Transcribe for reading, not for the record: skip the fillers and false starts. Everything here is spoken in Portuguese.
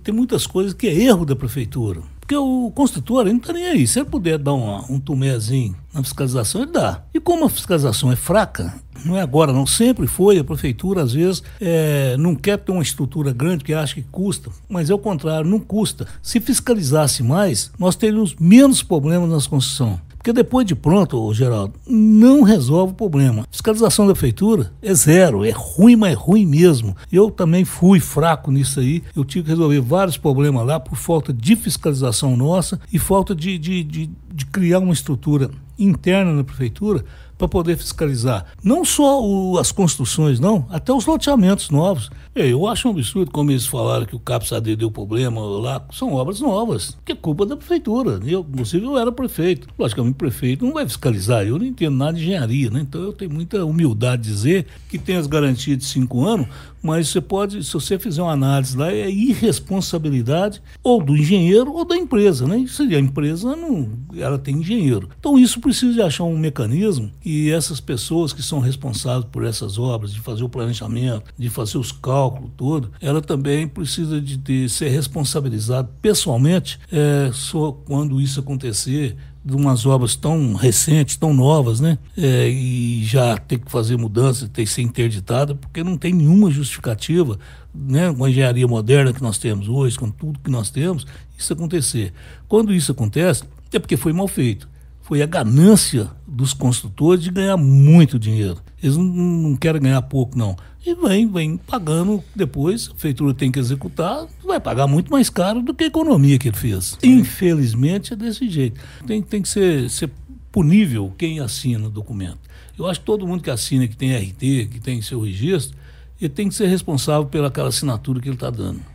tem muitas coisas que é erro da prefeitura. Porque o construtor ele não está nem aí. Se ele puder dar um tumézinho na fiscalização, ele dá. E como a fiscalização é fraca, não é agora não, sempre foi, a prefeitura às vezes não quer ter uma estrutura grande porque acha que custa, mas é o contrário, não custa. Se fiscalizasse mais, nós teríamos menos problemas nas construções. Porque depois de pronto, Geraldo, não resolve o problema. Fiscalização da prefeitura é zero, é ruim, mas é ruim mesmo. Eu também fui fraco nisso aí, eu tive que resolver vários problemas lá por falta de fiscalização nossa e falta de criar uma estrutura interna na prefeitura para poder fiscalizar. Não só as construções, não, até os loteamentos novos. Eu acho um absurdo como eles falaram que o CAPS-AD deu problema lá. São obras novas, que é culpa da prefeitura. Inclusive, eu era prefeito. Logicamente, o prefeito não vai fiscalizar. Eu não entendo nada de engenharia, né? Então, eu tenho muita humildade de dizer que tem as garantias de 5 anos, mas você pode, se você fizer uma análise lá, é irresponsabilidade ou do engenheiro ou da empresa, né? Se a empresa ela tem engenheiro. Então, isso precisa de achar um mecanismo e essas pessoas que são responsáveis por essas obras, de fazer o planejamento, de fazer os cálculos todo, ela também precisa de ser responsabilizada pessoalmente só quando isso acontecer, de umas obras tão recentes, tão novas, né? E já ter que fazer mudança, ter que ser interditada, porque não tem nenhuma justificativa, né? Com a engenharia moderna que nós temos hoje, com tudo que nós temos, isso acontecer. Quando isso acontece, é porque foi mal feito. Foi a ganância dos construtores de ganhar muito dinheiro. Eles não querem ganhar pouco, não. E vem pagando depois, a prefeitura tem que executar, vai pagar muito mais caro do que a economia que ele fez. Infelizmente é desse jeito. Tem que ser punível quem assina o documento. Eu acho que todo mundo que assina, que tem RT, que tem seu registro, ele tem que ser responsável pelaquela assinatura que ele está dando.